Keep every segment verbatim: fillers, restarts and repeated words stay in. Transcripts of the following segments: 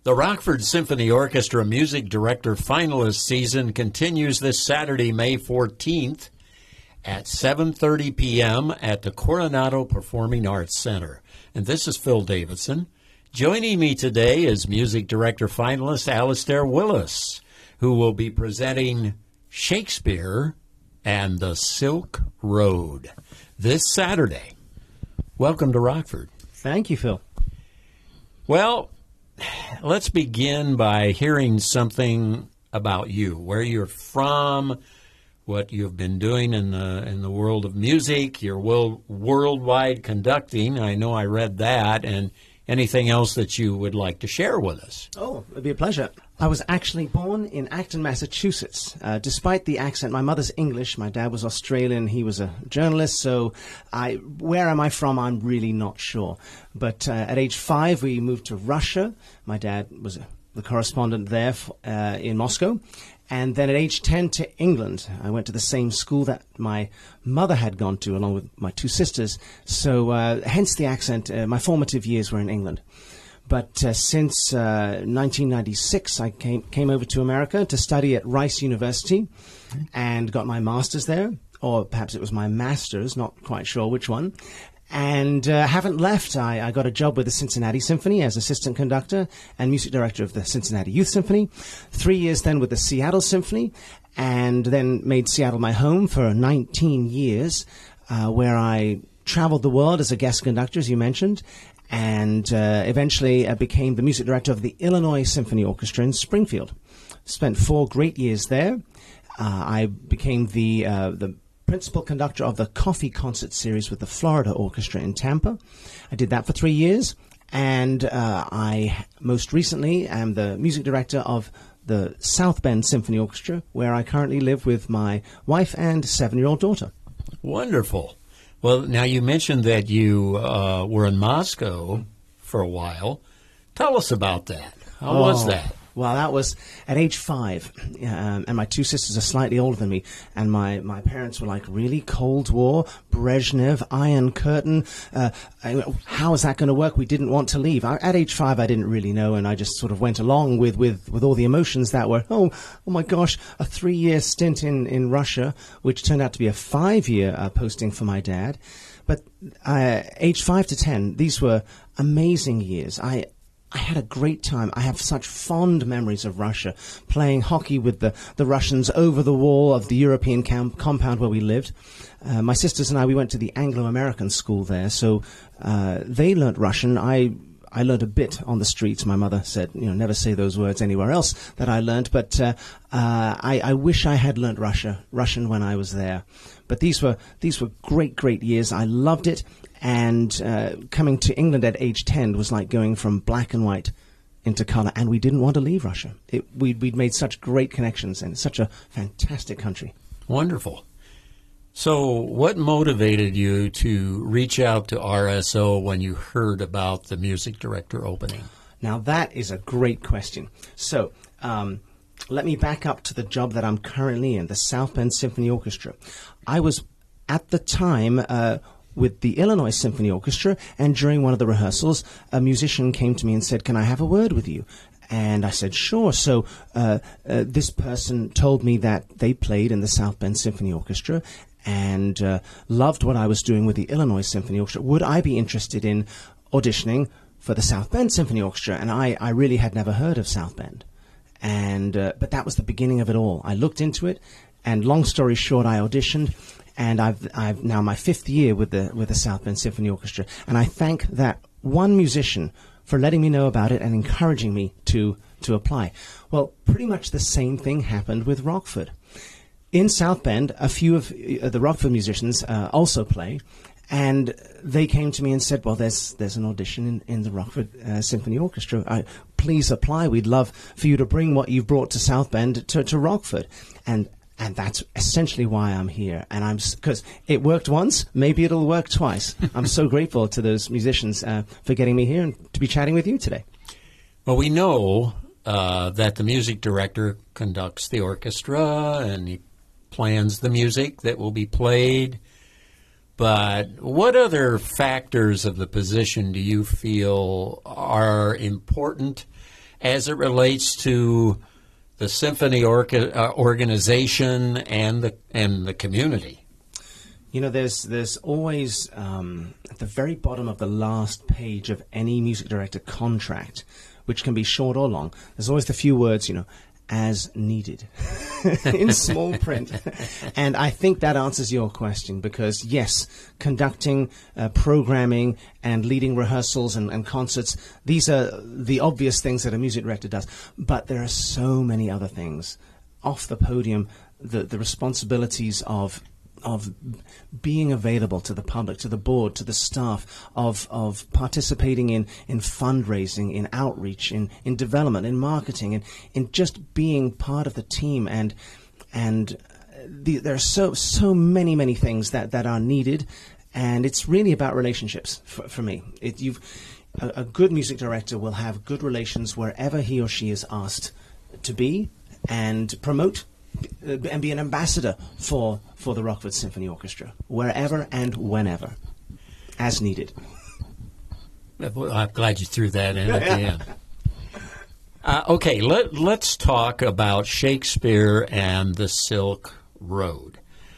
The Rockford Symphony Orchestra Music Director Finalist season continues this Saturday, May fourteenth at seven thirty p.m. at the Coronado Performing Arts Center. And this is Phil Davidson. Joining me today is Music Director Finalist Alastair Willis, who will be presenting Shakespeare and the Silk Road this Saturday. Welcome to Rockford. Thank you, Phil. Well, let's begin by hearing something about you, where you're from, what you've been doing in the in the world of music, your world, worldwide conducting. I know I read that, and anything else that you would like to share with us. Oh, it'd be a pleasure. I was actually born in Acton, Massachusetts. Uh, despite the accent, my mother's English, my dad was Australian, he was a journalist, so I, where am I from, I'm really not sure. But uh, at age five, we moved to Russia. My dad was a, the correspondent there f- uh, in Moscow. And then at age ten to England. I went to the same school that my mother had gone to, along with my two sisters. So uh, hence the accent. Uh, my formative years were in England. But uh, since uh, nineteen ninety-six, I came, came over to America to study at Rice University and got my master's there. Or perhaps it was my master's, not quite sure which one. And uh, haven't left. I, I got a job with the Cincinnati Symphony as assistant conductor and music director of the Cincinnati Youth Symphony. Three years then with the Seattle Symphony, and then made Seattle my home for nineteen years, uh, where I traveled the world as a guest conductor, as you mentioned, and uh, eventually uh, became the music director of the Illinois Symphony Orchestra in Springfield. Spent four great years there. Uh, I became the uh, the principal conductor of the Coffee Concert Series with the Florida Orchestra in Tampa. I did that for three years, and uh, I most recently am the music director of the South Bend Symphony Orchestra, where I currently live with my wife and seven-year-old daughter. Wonderful. Well, now you mentioned that you uh, were in Moscow for a while. Tell us about that. How oh. was that? Well, that was at age five, um, and my two sisters are slightly older than me, and my, my parents were like, really? Cold War, Brezhnev, Iron Curtain, uh, how is that going to work? We didn't want to leave. I, at age five, I didn't really know, and I just sort of went along with, with, with all the emotions that were, oh, oh my gosh, a three-year stint in, in Russia, which turned out to be a five-year uh, posting for my dad. But uh, age five to ten, these were amazing years. I I had a great time. I have such fond memories of Russia, playing hockey with the, the Russians over the wall of the European camp, compound where we lived. Uh, my sisters and I, we went to the Anglo-American school there, so uh, they learnt Russian. I I learned a bit on the streets. My mother said, you know, never say those words anywhere else that I learned, but uh, uh, I, I wish I had learnt Russia, Russian when I was there. But these were these were great, great years. I loved it. And uh, coming to England at age ten was like going from black and white into color, and we didn't want to leave Russia. It, we'd, we'd made such great connections, and it's such a fantastic country. Wonderful. So what motivated you to reach out to R S O when you heard about the music director opening? Now, that is a great question. So um, let me back up to the job that I'm currently in, the South Bend Symphony Orchestra. I was, at the time, Uh, with the Illinois Symphony Orchestra, and during one of the rehearsals, a musician came to me and said, can I have a word with you? And I said, sure. So uh, uh, this person told me that they played in the South Bend Symphony Orchestra and uh, loved what I was doing with the Illinois Symphony Orchestra. Would I be interested in auditioning for the South Bend Symphony Orchestra? And I, I really had never heard of South Bend. And uh, but that was the beginning of it all. I looked into it, and long story short, I auditioned. And I've I've now my fifth year with the with the South Bend Symphony Orchestra, and I thank that one musician for letting me know about it and encouraging me to to apply. Well, pretty much the same thing happened with Rockford. In South Bend, a few of uh, the Rockford musicians uh, also play, and they came to me and said, "Well, there's there's an audition in, in the Rockford uh, Symphony Orchestra. I, please apply. We'd love for you to bring what you've brought to South Bend to, to Rockford." And And that's essentially why I'm here. And I'm, because it worked once, maybe it'll work twice. I'm so grateful to those musicians uh, for getting me here and to be chatting with you today. Well, we know uh, that the music director conducts the orchestra and he plans the music that will be played. But what other factors of the position do you feel are important as it relates to the symphony orca- uh, organization and the and the community? You know, there's there's always um, at the very bottom of the last page of any music director contract, which can be short or long, there's always the few words, you know, as needed, in small print. And I think that answers your question, because yes, conducting, uh, programming, and leading rehearsals and, and concerts, these are the obvious things that a music director does. But there are so many other things. Off the podium, the, the responsibilities of of being available to the public, to the board, to the staff, of of participating in, in fundraising, in outreach, in, in development, in marketing, and in just being part of the team. And and the, there are so so many many things that, that are needed, and it's really about relationships for, for me. It, you've a, a good music director will have good relations wherever he or she is asked to be, and promote and be an ambassador for, for the Rockford Symphony Orchestra, wherever and whenever, as needed. I'm glad you threw that in at the end. Uh, okay, let, let's talk about Shakespeare and the Silk Road.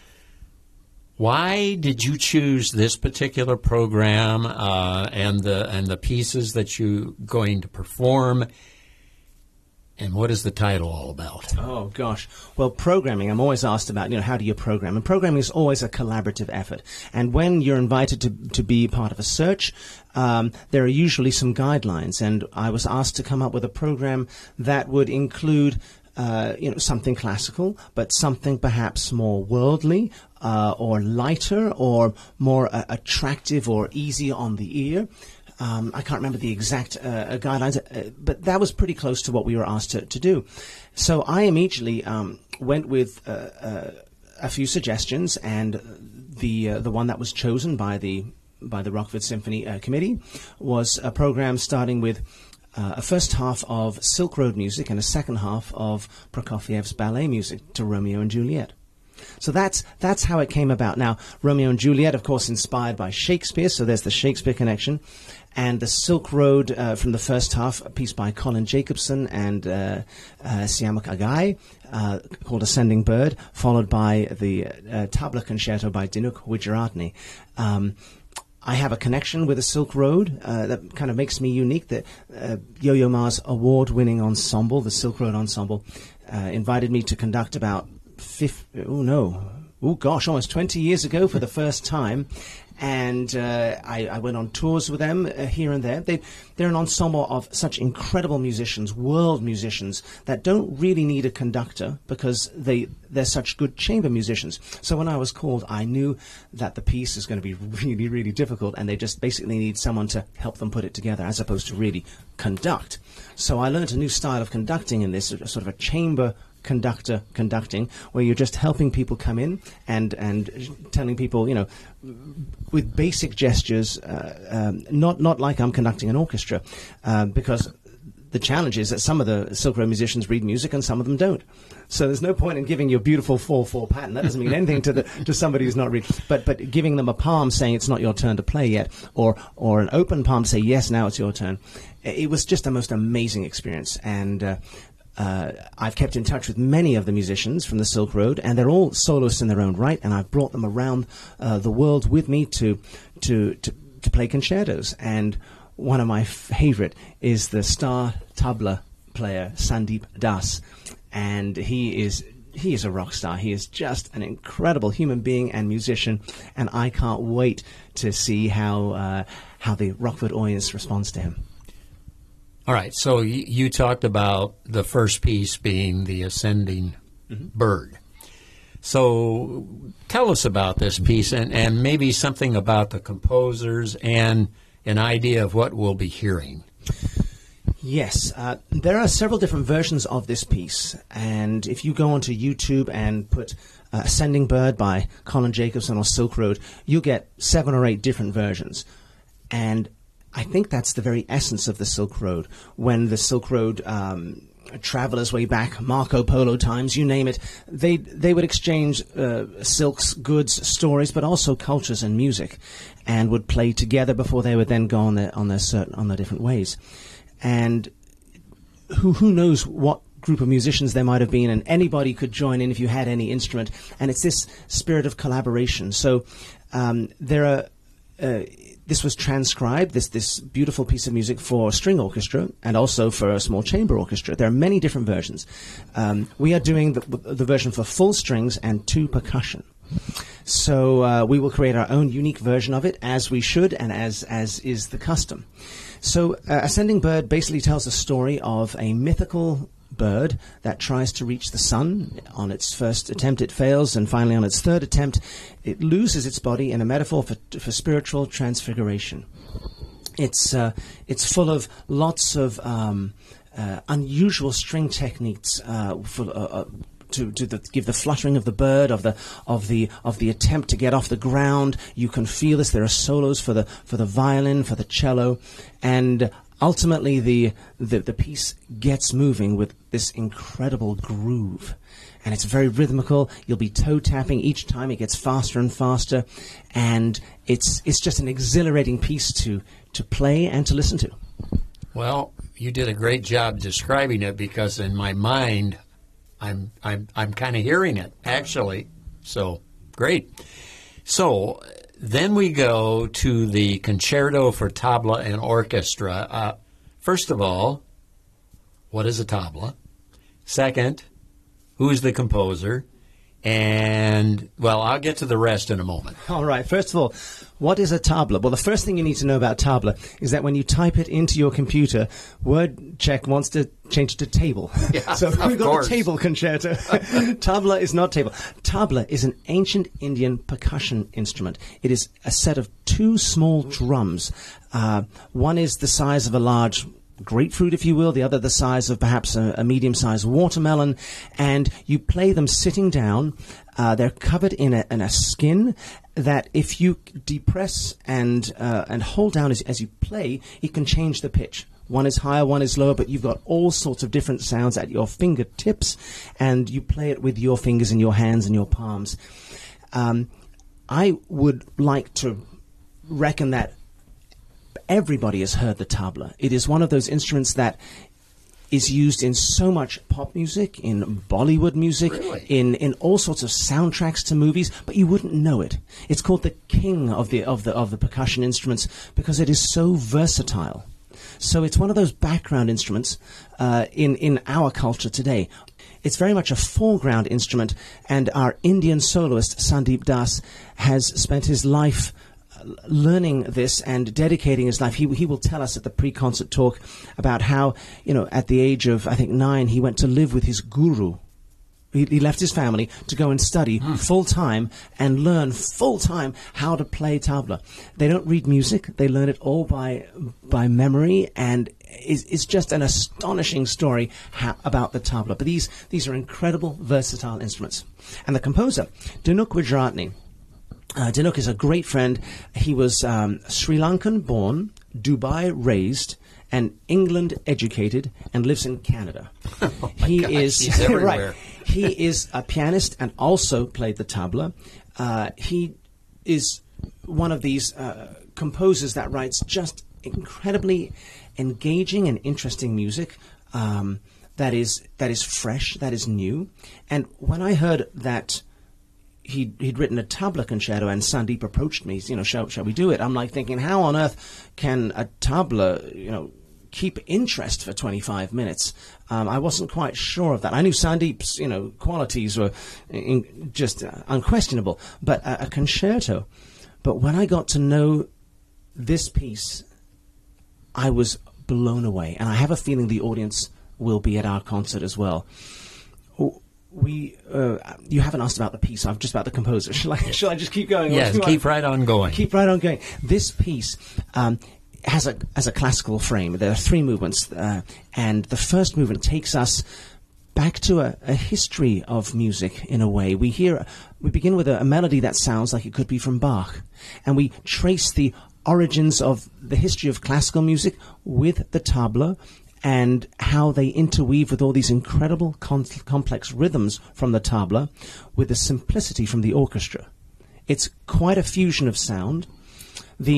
Why did you choose this particular program uh, and the and the pieces that you're going to perform? And what is the title all about? Oh, gosh. Well, programming, I'm always asked about, you know, how do you program? And programming is always a collaborative effort. And when you're invited to, to be part of a search, um, there are usually some guidelines. And I was asked to come up with a program that would include Uh, you know, something classical, but something perhaps more worldly, uh, or lighter, or more uh, attractive or easy on the ear. Um, I can't remember the exact uh, guidelines, uh, but that was pretty close to what we were asked to, to do. So I immediately um, went with uh, uh, a few suggestions, and the uh, the one that was chosen by the by the Rockford Symphony uh, Committee was a program starting with Uh, a first half of Silk Road music and a second half of Prokofiev's ballet music to Romeo and Juliet. So that's that's how it came about. Now, Romeo and Juliet, of course, inspired by Shakespeare, so there's the Shakespeare connection. And the Silk Road uh, from the first half, a piece by Colin Jacobson and uh, uh, Siamak Agai, uh, called Ascending Bird, followed by the uh, Tabla Concerto by Dinuk Wijeratne. Um, I have a connection with the Silk Road uh, that kind of makes me unique. That uh, Yo-Yo Ma's award-winning ensemble, the Silk Road Ensemble, uh, invited me to conduct about fifty, oh no, oh gosh, almost twenty years ago for the first time. And uh, I, I went on tours with them uh, here and there. They, they're an ensemble of such incredible musicians, world musicians, that don't really need a conductor because they, they're such good chamber musicians. So when I was called, I knew that the piece is going to be really, really difficult, and they just basically need someone to help them put it together as opposed to really conduct. So I learned a new style of conducting in this, sort of a chamber conductor conducting, where you're just helping people come in and and telling people, you know, with basic gestures, uh, um, not not like I'm conducting an orchestra, uh, because the challenge is that some of the Silk Road musicians read music and some of them don't. So there's no point in giving you a beautiful four four pattern. That doesn't mean anything to the to somebody who's not reading. But but giving them a palm saying it's not your turn to play yet, or or an open palm to say yes, now it's your turn. It was just a most amazing experience. And uh, Uh, I've kept in touch with many of the musicians from the Silk Road, and they're all soloists in their own right, and I've brought them around uh, the world with me to, to, to, to play concertos. And one of my favorite is the star tabla player, Sandeep Das, and he is he is a rock star. He is just an incredible human being and musician, and I can't wait to see how, uh, how the Rockford audience responds to him. All right, so you, you talked about the first piece being the Ascending mm-hmm. Bird. So tell us about this piece, and, and maybe something about the composers and an idea of what we'll be hearing. Yes, uh, there are several different versions of this piece, and if you go onto YouTube and put uh, Ascending Bird by Colin Jacobson or Silk Road, you'll get seven or eight different versions. And I think that's the very essence of the Silk Road. When the Silk Road um, travelers way back, Marco Polo times, you name it, they they would exchange uh, silks, goods, stories, but also cultures and music, and would play together before they would then go on their on their certain on their different ways. And who who knows what group of musicians there might have been, and anybody could join in if you had any instrument. And it's this spirit of collaboration. So um, there are. Uh, this was transcribed, this this beautiful piece of music, for string orchestra and also for a small chamber orchestra. There are many different versions. Um, we are doing the, the version for full strings and two percussion. So uh, we will create our own unique version of it, as we should and as, as is the custom. So uh, Ascending Bird basically tells a story of a mythical bird that tries to reach the sun. On its first attempt it fails, and finally on its third attempt it loses its body, in a metaphor for, for spiritual transfiguration. It's uh, it's full of lots of um, uh, unusual string techniques uh, for, uh, uh, to, to the, give the fluttering of the bird, of the of the of the attempt to get off the ground. You can feel this. There are solos for the for the violin, for the cello, and ultimately, the, the the piece gets moving with this incredible groove, and it's very rhythmical. You'll be toe tapping each time; it gets faster and faster, and it's it's just an exhilarating piece to to play and to listen to. Well, you did a great job describing it, because in my mind, I'm I'm I'm kind of hearing it actually. So great. So. Then we go to the Concerto for Tabla and Orchestra. Uh, first of all, what is a tabla? Second, who is the composer? And, well, I'll get to the rest in a moment. All right. First of all, what is a tabla? Well, the first thing you need to know about tabla is that when you type it into your computer, WordCheck wants to change it to table. Yeah, so we've got course. a table concerto. Tabla is not table. Tabla is an ancient Indian percussion instrument. It is a set of two small drums. Uh, one is the size of a large grapefruit, if you will, the other the size of perhaps a, a medium-sized watermelon, and you play them sitting down. Uh, they're covered in a, in a skin that, if you depress and uh, and hold down as, as you play, it can change the pitch. One is higher, one is lower, but you've got all sorts of different sounds at your fingertips, and you play it with your fingers and your hands and your palms. Um, I would like to reckon that everybody has heard the tabla. It is one of those instruments that is used in so much pop music, in Bollywood music, really? in, in all sorts of soundtracks to movies, but you wouldn't know it. It's called the king of the of the of the percussion instruments because it is so versatile. So it's one of those background instruments uh, in in our culture today. It's very much a foreground instrument, and our Indian soloist Sandeep Das has spent his life learning this and dedicating his life. He he will tell us at the pre-concert talk about how, you know, at the age of, I think, nine, he went to live with his guru. He, he left his family to go and study mm. full-time and learn full-time how to play tabla. They don't read music. They learn it all by by memory, and it's, it's just an astonishing story how, about the tabla. But these, these are incredible, versatile instruments. And the composer, Dinuk Wijratni, Uh, Dinuk is a great friend. He was um, Sri Lankan born, Dubai raised, and England educated, and lives in Canada. Oh he gosh, is he's everywhere. right. He is a pianist and also played the tabla. Uh, he is one of these uh, composers that writes just incredibly engaging and interesting music. Um, that is that is fresh, that is new. And when I heard that He'd, he'd written a tabla concerto, and Sandeep approached me, you know, shall, shall we do it? I'm like thinking, how on earth can a tabla, you know, keep interest for twenty-five minutes? Um, I wasn't quite sure of that. I knew Sandeep's, you know, qualities were in, just uh, unquestionable, but uh, a concerto. But when I got to know this piece, I was blown away, and I have a feeling the audience will be at our concert as well. We, uh, you haven't asked about the piece. I'm just about the composer. Shall I? Shall I just keep going? Yes, keep right on going. Keep right on going. This piece um, has a has a classical frame. There are three movements, uh, and the first movement takes us back to a, a history of music. In a way, we hear we begin with a, a melody that sounds like it could be from Bach, and we trace the origins of the history of classical music with the tabla, and how they interweave with all these incredible com complex rhythms from the tabla with the simplicity from the orchestra. It's quite a fusion of sound. The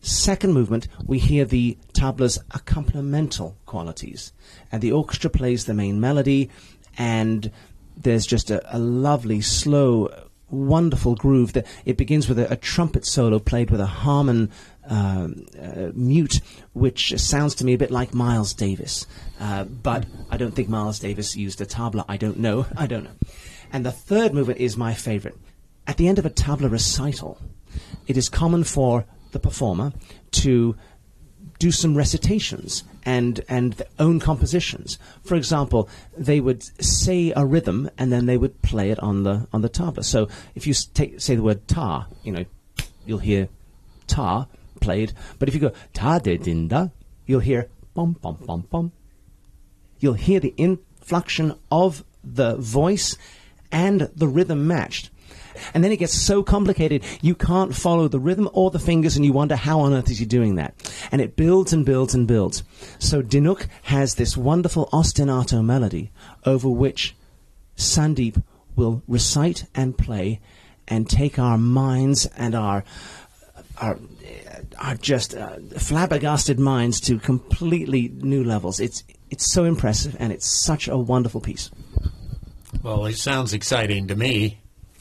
second movement, we hear the tabla's accompanimental qualities. And the orchestra plays the main melody, and there's just a, a lovely, slow, wonderful groove. That it begins with a, a trumpet solo played with a Harmon um, uh, mute, which sounds to me a bit like Miles Davis. Uh, but I don't think Miles Davis used a tabla. I don't know. I don't know. And the third movement is my favorite. At the end of a tabla recital, it is common for the performer to do some recitations and and their own compositions. For example, they would say a rhythm and then they would play it on the on the tabla. So if you take, say the word ta, you know, you'll hear ta played. But if you go ta de dinda, you'll hear bum bum bum bum. You'll hear the inflection of the voice and the rhythm matched. And then it gets so complicated, you can't follow the rhythm or the fingers, and you wonder how on earth is he doing that. And it builds and builds and builds. So Dhinuk has this wonderful ostinato melody over which Sandeep will recite and play and take our minds and our our, our just uh, flabbergasted minds to completely new levels. It's it's so impressive, and it's such a wonderful piece. Well, it sounds exciting to me.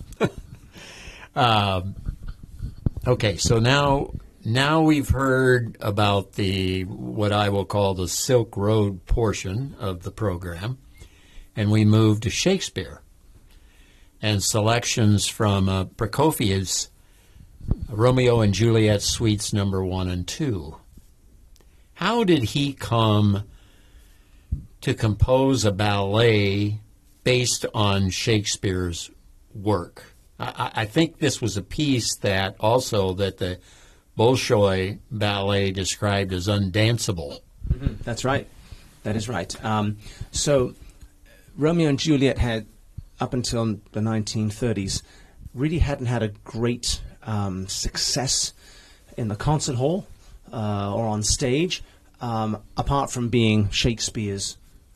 Um, okay, so now now we've heard about the what I will call the Silk Road portion of the program, and we move to Shakespeare and selections from uh, Prokofiev's Romeo and Juliet Suites number one and two. How did he come to compose a ballet based on Shakespeare's work? I, I think this was a piece that also that the Bolshoi ballet described as undanceable. Mm-hmm. That's right. That is right. Um, so Romeo and Juliet had, up until the nineteen thirties, really hadn't had a great um, success in the concert hall uh, or on stage, um, apart from being Shakespeare's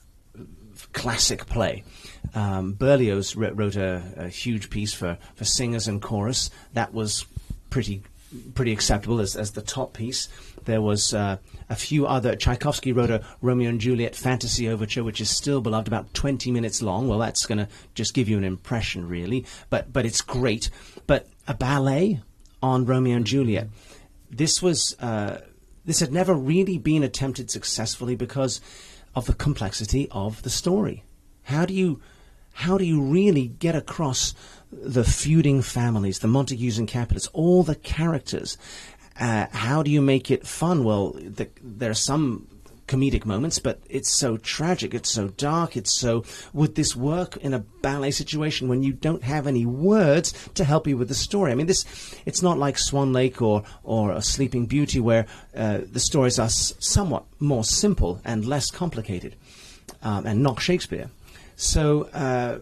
classic play. Um, Berlioz wrote a, a huge piece for, for singers and chorus. That was pretty pretty acceptable as, as the top piece. There was uh, a few other. Tchaikovsky wrote a Romeo and Juliet fantasy overture, which is still beloved, about twenty minutes long. Well, that's going to just give you an impression, really. But but it's great. But a ballet on Romeo and Juliet, this was uh, this had never really been attempted successfully because of the complexity of the story. How do you how do you really get across the feuding families, the Montagues and Capulets, all the characters? Uh, how do you make it fun? Well, the, there are some comedic moments, but it's so tragic, it's so dark, it's so... Would this work in a ballet situation when you don't have any words to help you with the story? I mean, this it's not like Swan Lake or, or A Sleeping Beauty, where uh, the stories are s somewhat more simple and less complicated, um, and not Shakespeare. So uh,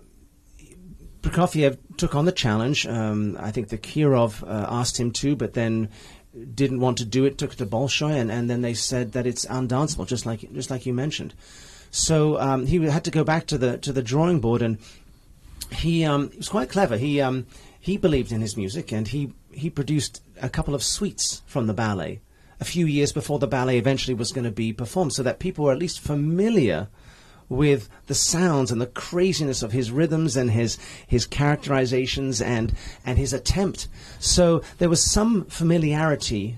Prokofiev took on the challenge. Um, I think the Kirov uh, asked him to, but then didn't want to do it, took it to Bolshoi, and, and then they said that it's undanceable, just like just like you mentioned. So um, he had to go back to the to the drawing board, and he, um, he was quite clever. He um, he believed in his music, and he he produced a couple of suites from the ballet a few years before the ballet eventually was going to be performed, so that people were at least familiar with the sounds and the craziness of his rhythms and his his characterizations and and his attempt. So there was some familiarity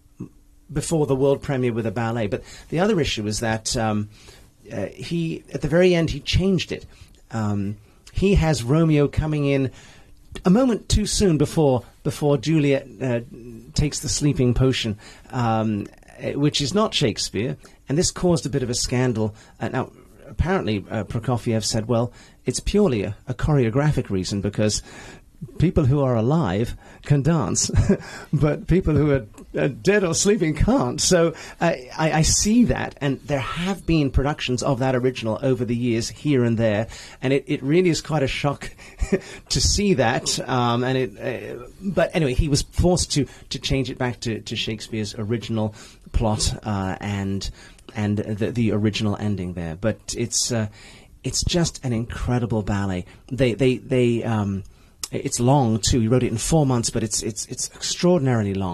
before the world premiere with a ballet. But the other issue is that um, uh, he, at the very end, he changed it. Um, he has Romeo coming in a moment too soon before before Juliet uh, takes the sleeping potion, um, which is not Shakespeare, and this caused a bit of a scandal. Uh, now. Apparently, uh, Prokofiev said, well, it's purely a, a choreographic reason, because people who are alive can dance, but people who are, are dead or sleeping can't. So uh, I, I see that, and there have been productions of that original over the years here and there, and it, it really is quite a shock to see that. Um, and it, uh, but anyway, he was forced to, to change it back to, to Shakespeare's original plot uh, and... and the, the original ending there. But it's uh, it's just an incredible ballet. They they they um, it's long too. He wrote it in four months, but it's it's it's extraordinarily long.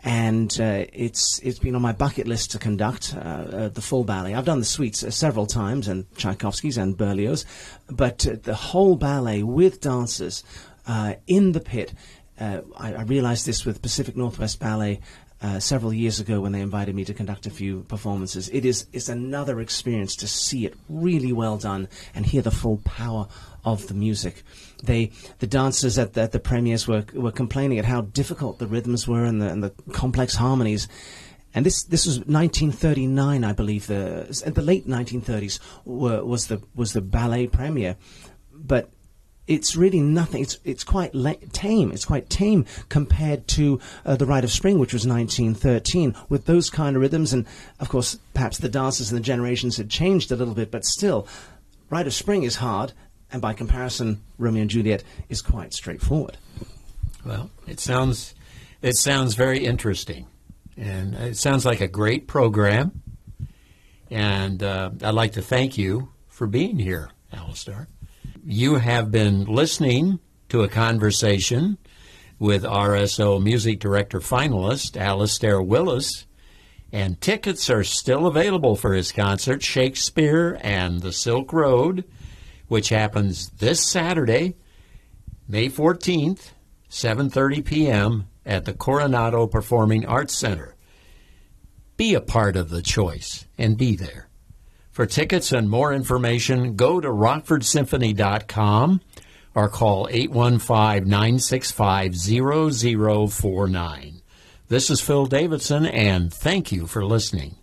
and uh, it's it's been on my bucket list to conduct uh, uh, the full ballet. I've done the suites uh, several times, and Tchaikovsky's and Berlioz, but uh, the whole ballet with dancers uh, in the pit. Uh, I, I realized this with Pacific Northwest Ballet uh, several years ago when they invited me to conduct a few performances. It is it's another experience to see it really well done and hear the full power of the music. They, the dancers at the, at the premieres were were complaining at how difficult the rhythms were and the, and the complex harmonies. And this this was nineteen thirty-nine, I believe. The the late nineteen thirties were, was the was the ballet premiere, but it's really nothing. It's it's quite la- tame. It's quite tame compared to uh, the Rite of Spring, which was nineteen thirteen, with those kind of rhythms. And of course, perhaps the dancers and the generations had changed a little bit, but still, Rite of Spring is hard, and by comparison, Romeo and Juliet is quite straightforward. Well, it sounds it sounds very interesting, and it sounds like a great program. And uh, I'd like to thank you for being here, Alistair. You have been listening to a conversation with R S O Music Director finalist Alistair Willis, and tickets are still available for his concert, Shakespeare and the Silk Road, which happens this Saturday, May fourteenth, seven thirty p.m. at the Coronado Performing Arts Center. Be a part of the choice and be there. For tickets and more information, go to rockford symphony dot com or call eight one five, nine six five, zero zero four nine. This is Phil Davidson, and thank you for listening.